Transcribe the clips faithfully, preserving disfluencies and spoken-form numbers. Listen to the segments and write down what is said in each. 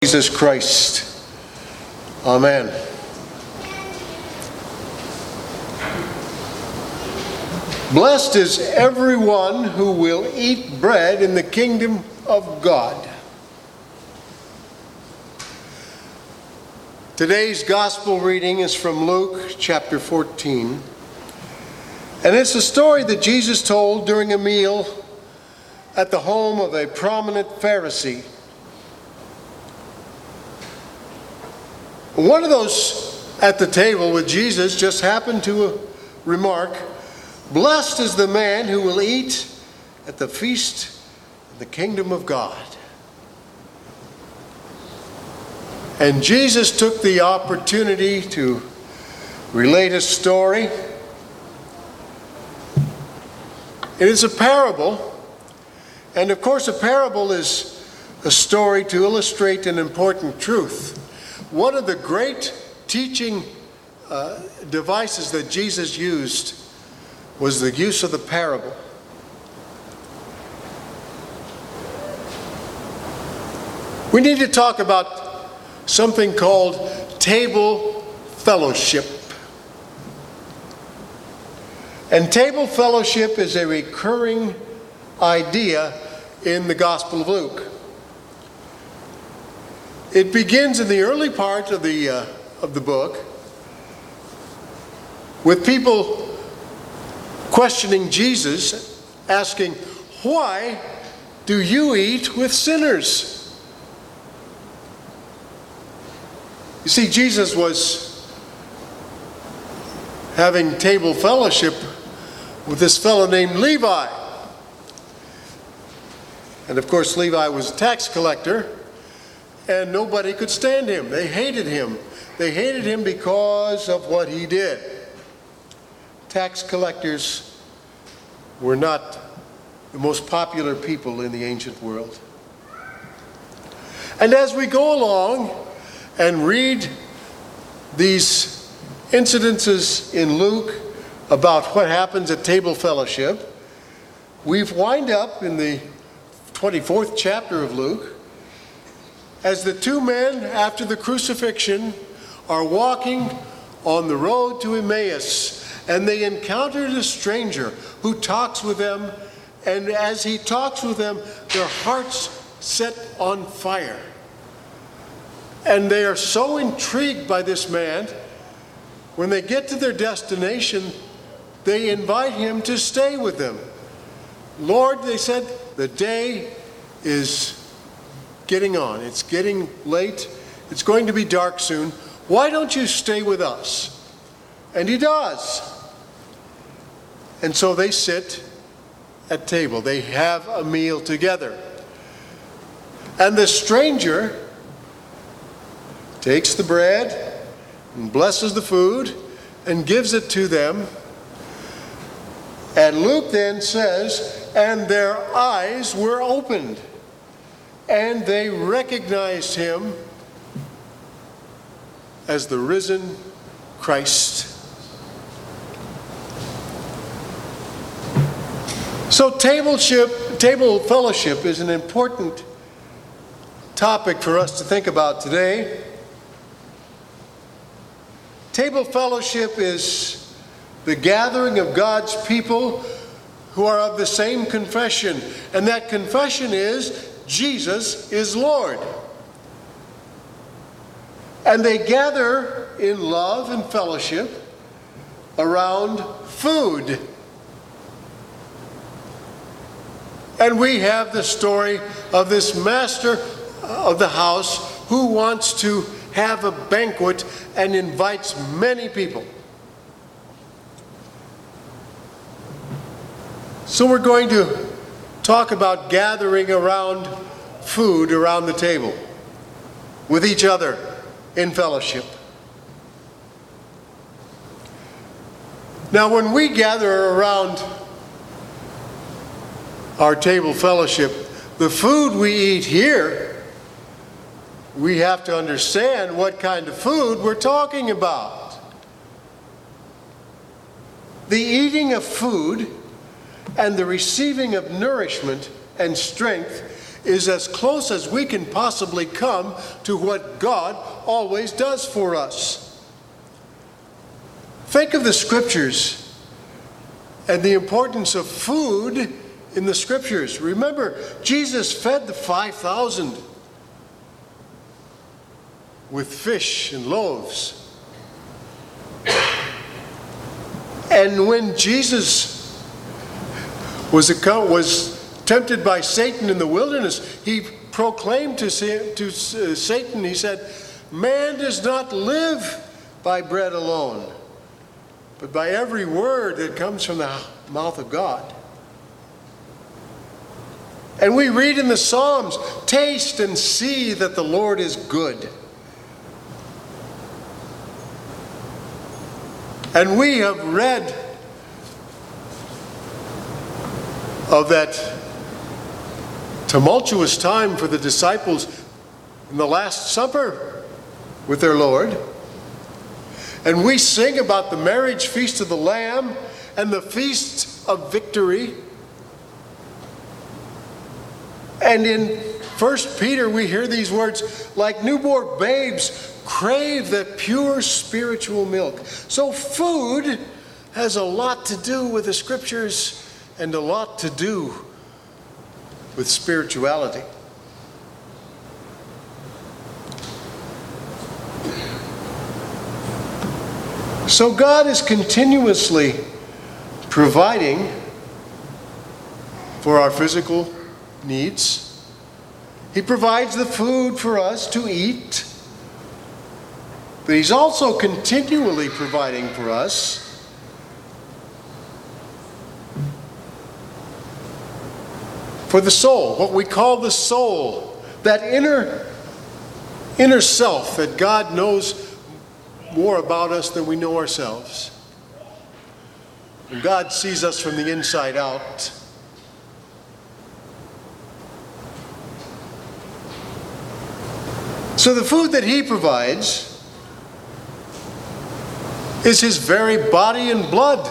Jesus Christ. Amen. Blessed is everyone who will eat bread in the kingdom of God. Today's gospel reading is from Luke chapter fourteen. And it's a story that Jesus told during a meal at the home of a prominent Pharisee. One of those at the table with Jesus just happened to remark, "Blessed is the man who will eat at the feast of the kingdom of God." And Jesus took the opportunity to relate a story. It is a parable, and of course a parable is a story to illustrate an important truth. One of the great teaching uh, devices that Jesus used was the use of the parable. We need to talk about something called table fellowship. And table fellowship is a recurring idea in the Gospel of Luke. It begins in the early part of the uh, of the book with people questioning Jesus, asking, "Why do you eat with sinners?" You see, Jesus was having table fellowship with this fellow named Levi. And of course, Levi was a tax collector. And nobody could stand him. They hated him. They hated him because of what he did. Tax collectors were not the most popular people in the ancient world. And as we go along and read these incidences in Luke about what happens at table fellowship, we've wind up in the twenty-fourth chapter of Luke, as the two men, after the crucifixion, are walking on the road to Emmaus, and they encountered a stranger who talks with them, and as he talks with them, their hearts set on fire. And they are so intrigued by this man, when they get to their destination, they invite him to stay with them. "Lord," they said, "the day is getting on. It's getting late. It's going to be dark soon. Why don't you stay with us?" And he does. And so they sit at table. They have a meal together. And the stranger takes the bread and blesses the food and gives it to them. And Luke then says, "And their eyes were opened, and they recognized him as the risen Christ." So tableship, table fellowship is an important topic for us to think about today. Table fellowship is the gathering of God's people who are of the same confession, and that confession is Jesus is Lord. And they gather in love and fellowship around food. And we have the story of this master of the house who wants to have a banquet and invites many people. So we're going to talk about gathering around food around the table with each other in fellowship. Now, when we gather around our table fellowship, the food we eat here, we have to understand what kind of food we're talking about. The eating of food and the receiving of nourishment and strength is as close as we can possibly come to what God always does for us. Think of the Scriptures and the importance of food in the Scriptures. Remember, Jesus fed the five thousand with fish and loaves. And when Jesus was, was tempted by Satan in the wilderness, he proclaimed to, to Satan, he said, "Man does not live by bread alone, but by every word that comes from the mouth of God." And we read in the Psalms, "Taste and see that the Lord is good." And we have read of that tumultuous time for the disciples in the Last Supper with their Lord. And we sing about the marriage feast of the Lamb and the feast of victory. And in First Peter we hear these words, "Like newborn babes, crave the pure spiritual milk." So food has a lot to do with the Scriptures and a lot to do with spirituality. So God is continuously providing for our physical needs. He provides the food for us to eat. But He's also continually providing for us for the soul, what we call the soul, that inner, inner self that God knows more about us than we know ourselves. And God sees us from the inside out. So the food that He provides is His very body and blood.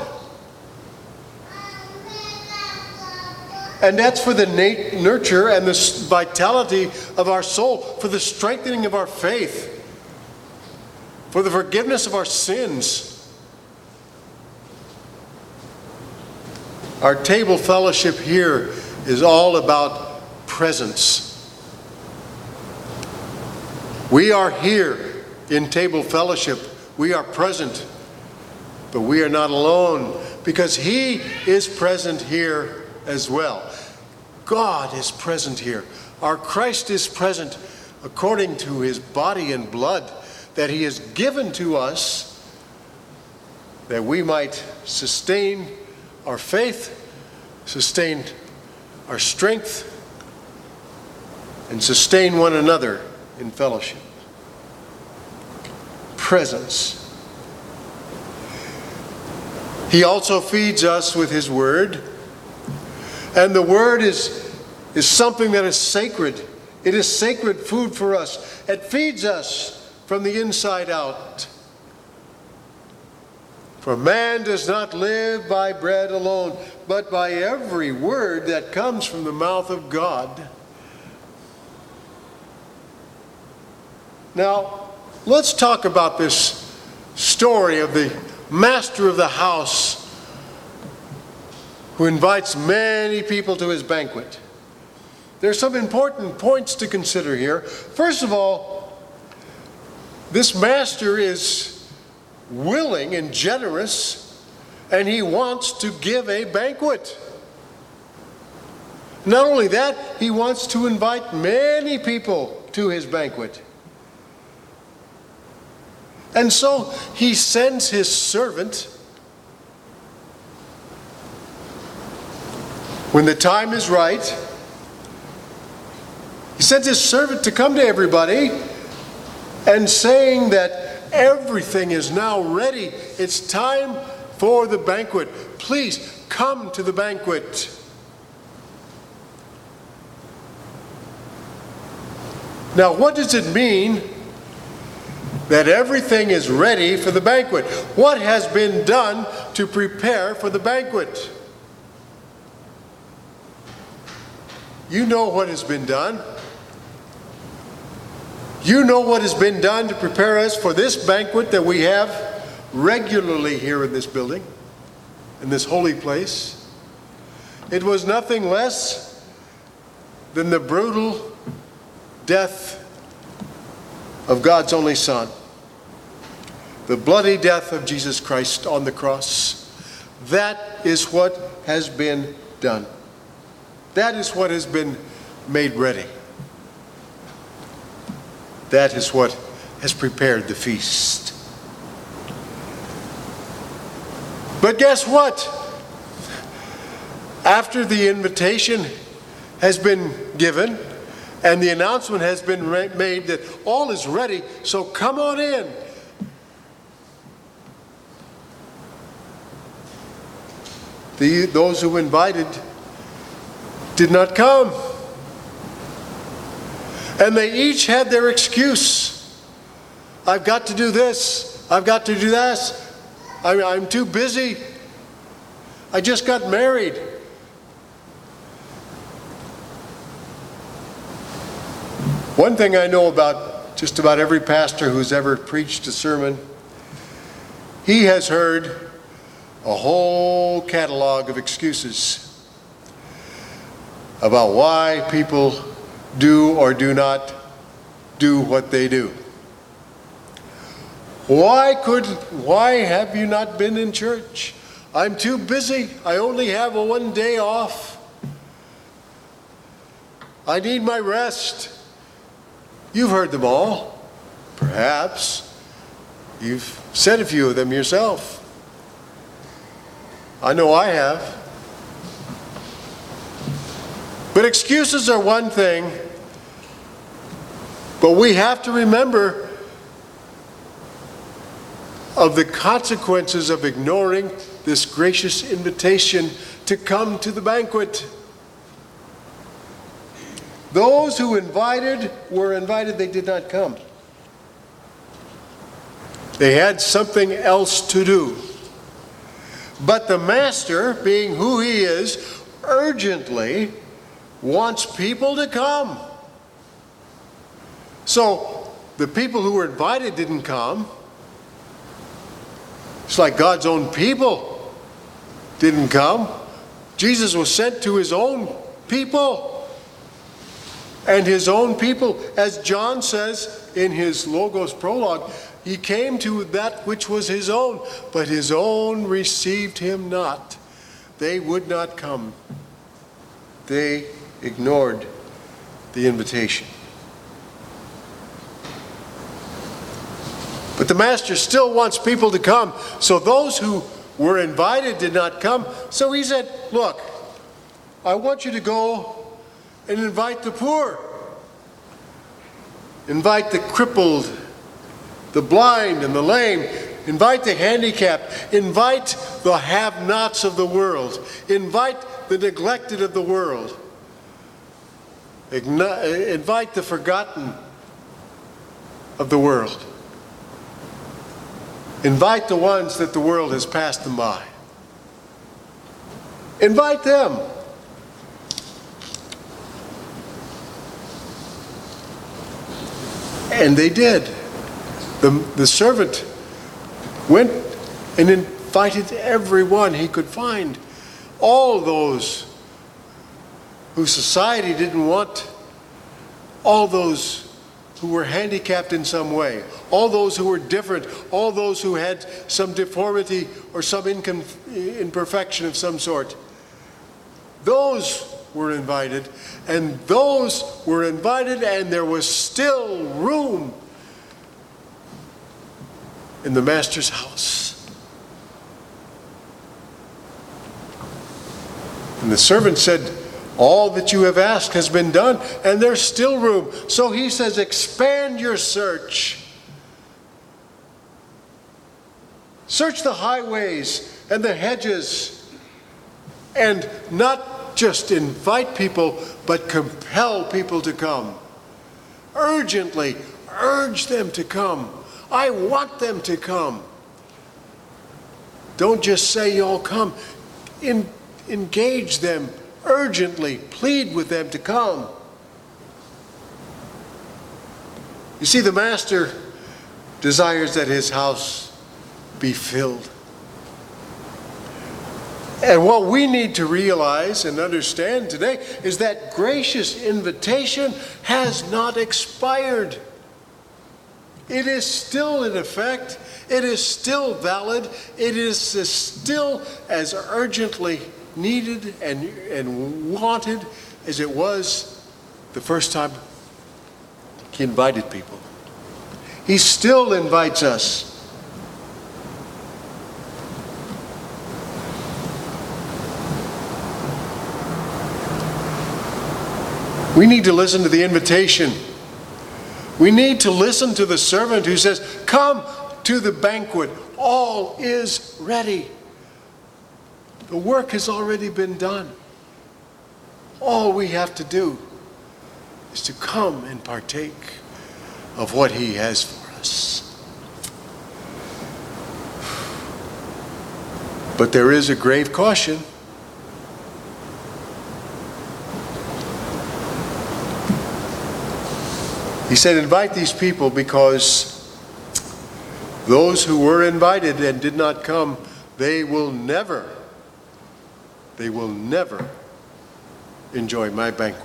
And that's for the nat- nurture and the vitality of our soul, for the strengthening of our faith, for the forgiveness of our sins. Our table fellowship here is all about presence. We are here in table fellowship. We are present, but we are not alone because He is present here as well. God is present here. Our Christ is present according to His body and blood that He has given to us that we might sustain our faith, sustain our strength, and sustain one another in fellowship. Presence. He also feeds us with His Word. And the Word is, is something that is sacred. It is sacred food for us. It feeds us from the inside out. For man does not live by bread alone, but by every word that comes from the mouth of God. Now, let's talk about this story of the master of the house who invites many people to his banquet. There are some important points to consider here. First of all, this master is willing and generous, and he wants to give a banquet. Not only that, he wants to invite many people to his banquet. And so he sends his servant when the time is right. He sends his servant to come to everybody and saying that everything is now ready. It's time for the banquet. Please come to the banquet. Now, what does it mean that everything is ready for the banquet? What has been done to prepare for the banquet? You know what has been done. You know what has been done to prepare us for this banquet that we have regularly here in this building, in this holy place. It was nothing less than the brutal death of God's only Son, the bloody death of Jesus Christ on the cross. That is what has been done. That is what has been made ready. That is what has prepared the feast. But guess what? After the invitation has been given and the announcement has been made that all is ready, so come on in. The, those who invited did not come. And they each had their excuse. I've got to do this. I've got to do that. I'm, I'm too busy. I just got married. One thing I know about just about every pastor who's ever preached a sermon, he has heard a whole catalog of excuses about why people do or do not do what they do. Why could, why have you not been in church? I'm too busy. I only have a one day off. I need my rest. You've heard them all. Perhaps you've said a few of them yourself. I know I have. But excuses are one thing, but we have to remember of the consequences of ignoring this gracious invitation to come to the banquet. Those who invited were invited, they did not come. They had something else to do. But the master, being who he is, urgently wants people to come. So the people who were invited didn't come. It's like God's own people didn't come. Jesus was sent to his own people. And his own people, as John says in his Logos prologue, he came to that which was his own, but his own received him not. They would not come. They ignored the invitation. But the master still wants people to come. So those who were invited did not come. So he said, look, I want you to go and invite the poor. Invite the crippled, the blind and the lame. Invite the handicapped. Invite the have-nots of the world. Invite the neglected of the world. Igni- invite the forgotten of the world. Invite the ones that the world has passed them by. Invite them. And they did. The, the servant went and invited everyone he could find. All those who society didn't want. All those who were handicapped in some way. All those who were different. All those who had some deformity or some incon- imperfection of some sort. Those were invited, and those were invited, and there was still room in the master's house. And the servant said, all that you have asked has been done, and there's still room. So he says, expand your search. Search the highways and the hedges, and not just invite people, but compel people to come. Urgently urge them to come. I want them to come. Don't just say you'll come. In, engage them urgently plead with them to come. You see, the master desires that his house be filled. And what we need to realize and understand today is that gracious invitation has not expired. It is still in effect. It is still valid. It is still as urgently needed and, and wanted as it was the first time he invited people. He still invites us. We need to listen to the invitation. We need to listen to the servant who says, "Come to the banquet. All is ready." The work has already been done. All we have to do is to come and partake of what he has for us. But there is a grave caution. He said, invite these people because those who were invited and did not come, they will never, they will never enjoy my banquet.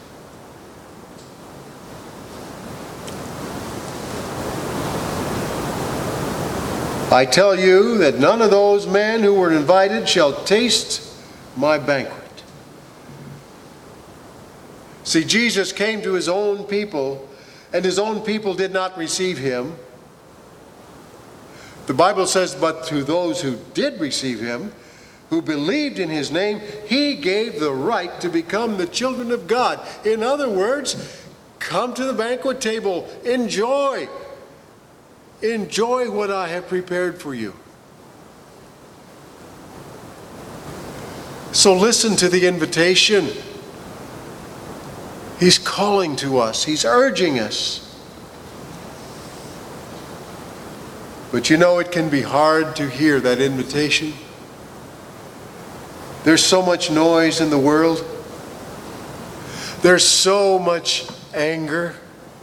I tell you that none of those men who were invited shall taste my banquet. See, Jesus came to his own people, and his own people did not receive him. The Bible says, but to those who did receive him, who believed in his name, he gave the right to become the children of God. In other words, come to the banquet table, enjoy. Enjoy what I have prepared for you. So listen to the invitation. He's calling to us. He's urging us. But you know, it can be hard to hear that invitation. There's so much noise in the world. There's so much anger.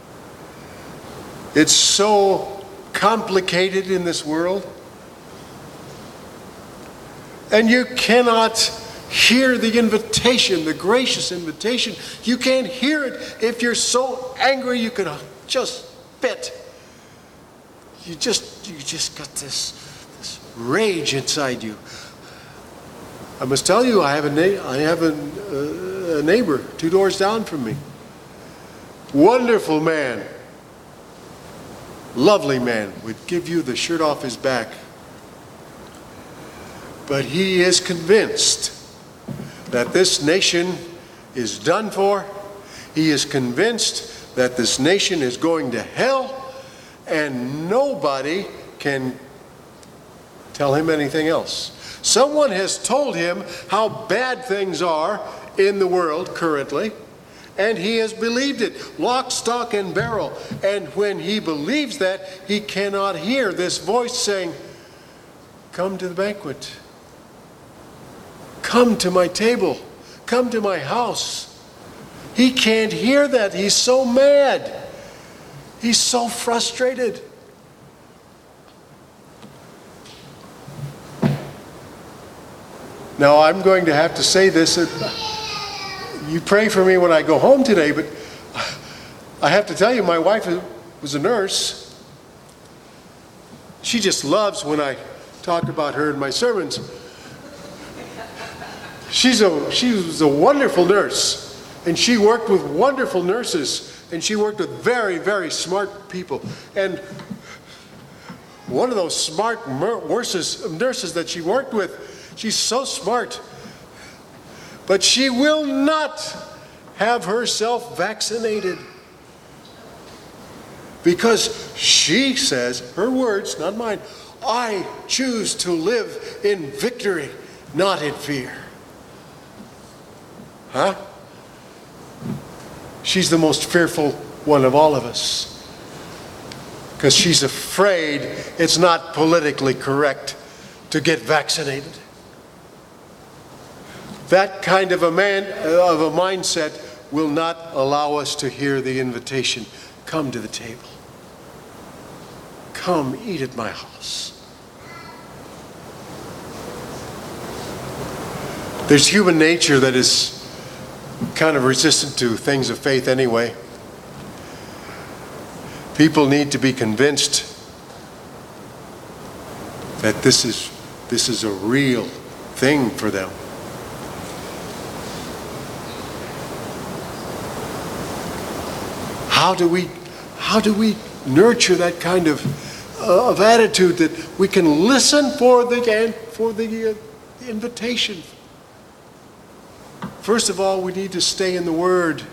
It's so complicated in this world. And you cannot hear the invitation, the gracious invitation. You can't hear it if you're so angry you could just spit. You just, you just got this, this rage inside you. I must tell you, I have a, na- I have a, uh, a neighbor two doors down from me. Wonderful man. Lovely man. Would give you the shirt off his back. But he is convinced that this nation is done for. He is convinced that this nation is going to hell, and nobody can tell him anything else. Someone has told him how bad things are in the world currently, and he has believed it, lock, stock, and barrel. And when he believes that, he cannot hear this voice saying, come to the banquet. Come to my table. Come to my house. He can't hear that. He's so mad. He's so frustrated. Now, I'm going to have to say this. You pray for me when I go home today, but I have to tell you, my wife was a nurse. She just loves when I talk about her in my sermons. She's a, she was a wonderful nurse, and she worked with wonderful nurses, and she worked with very, very smart people. And one of those smart nurses, nurses that she worked with, she's so smart, but she will not have herself vaccinated because she says, her words, not mine, I choose to live in victory, not in fear. Huh? She's the most fearful one of all of us because she's afraid it's not politically correct to get vaccinated. that kind of a man, of a mindset will not allow us to hear the invitation, come to the table. Come eat at my house. There's human nature that is kind of resistant to things of faith anyway. People need to be convinced that this is this is a real thing for them. How do we how do we nurture that kind of uh, of attitude that we can listen for the for the uh, invitation? First of all, we need to stay in the Word.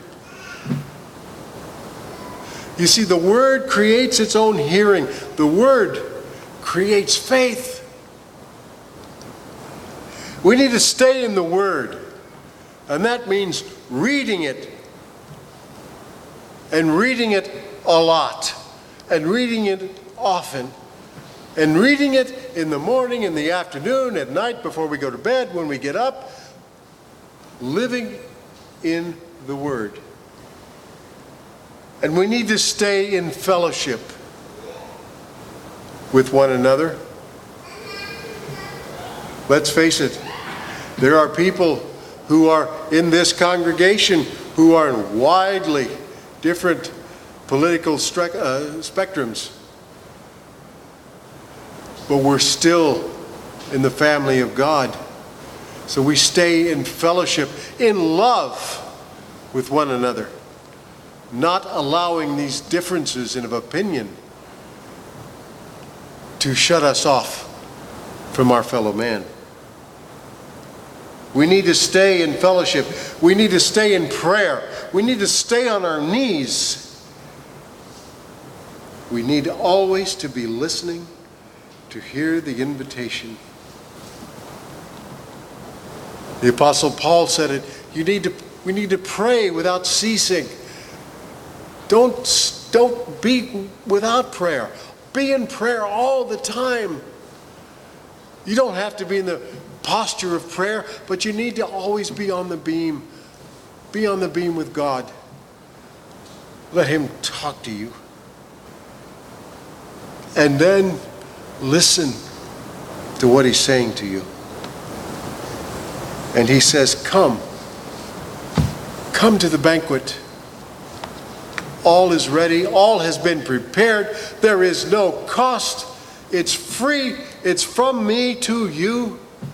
You see, the Word creates its own hearing. The Word creates faith. We need to stay in the Word. And that means reading it. And reading it a lot. And reading it often. And reading it in the morning, in the afternoon, at night, before we go to bed, when we get up. Living in the Word. And we need to stay in fellowship with one another. Let's face it, there are people who are in this congregation who are in widely different political stre- uh, spectrums. But we're still in the family of God. So we stay in fellowship, in love with one another, not allowing these differences of opinion to shut us off from our fellow man. We need to stay in fellowship. We need to stay in prayer. We need to stay on our knees. We need always to be listening to hear the invitation. The Apostle Paul said it, you need to, we need to pray without ceasing. Don't, don't be without prayer. Be in prayer all the time. You don't have to be in the posture of prayer, but you need to always be on the beam. Be on the beam with God. Let Him talk to you. And then listen to what He's saying to you. And He says, come. Come to the banquet. All is ready. All has been prepared. There is no cost. It's free. It's from me to you.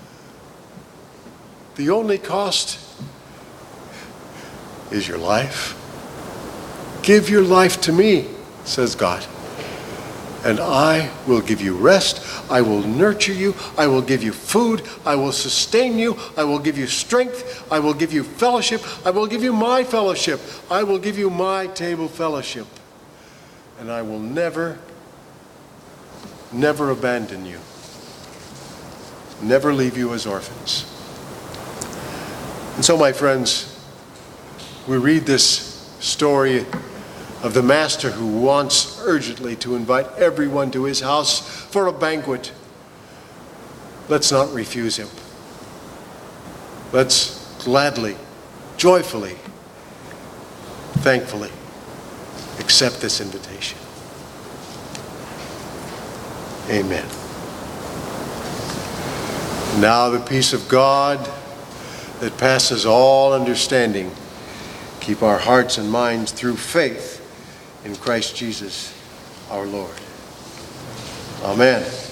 The only cost is your life. Give your life to me, says God. And I will give you rest. I will nurture you. I will give you food. I will sustain you. I will give you strength. I will give you fellowship. I will give you my fellowship. I will give you my table fellowship. And I will never, never abandon you. Never leave you as orphans. And so, my friends, we read this story of the master who wants urgently to invite everyone to his house for a banquet. Let's not refuse him. Let's gladly, joyfully, thankfully accept this invitation. Amen. Now the peace of God that passes all understanding keep our hearts and minds through faith in Christ Jesus our Lord. Amen.